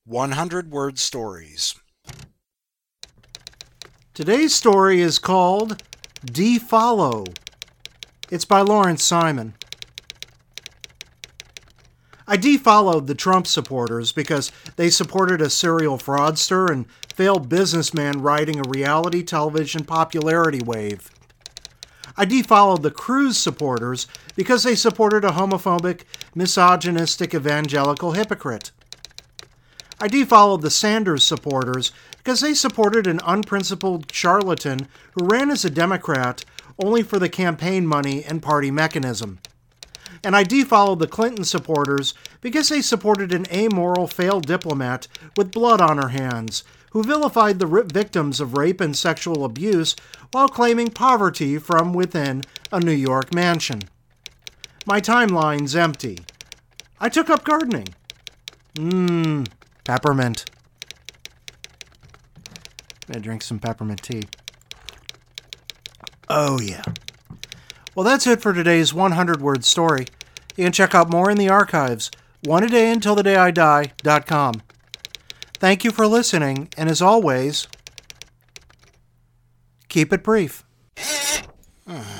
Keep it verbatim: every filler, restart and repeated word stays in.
one hundred word stories. Today's story is called Defollow. It's by Lawrence Simon. I defollowed the Trump supporters because they supported a serial fraudster and failed businessman riding a reality television popularity wave. I defollowed the Cruz supporters because they supported a homophobic, misogynistic evangelical hypocrite. I defollowed the Sanders supporters because they supported an unprincipled charlatan who ran as a Democrat only for the campaign money and party mechanism. And I defollowed the Clinton supporters because they supported an amoral failed diplomat with blood on her hands who vilified the victims of rape and sexual abuse while claiming poverty from within a New York mansion. My timeline's empty. I took up gardening. Mmm, peppermint. I'm gonna drink some peppermint tea. Oh yeah. Well, that's it for today's one hundred word story. You can check out more in the archives, one a day until the day I die dot com. Thank you for listening, and as always, keep it brief.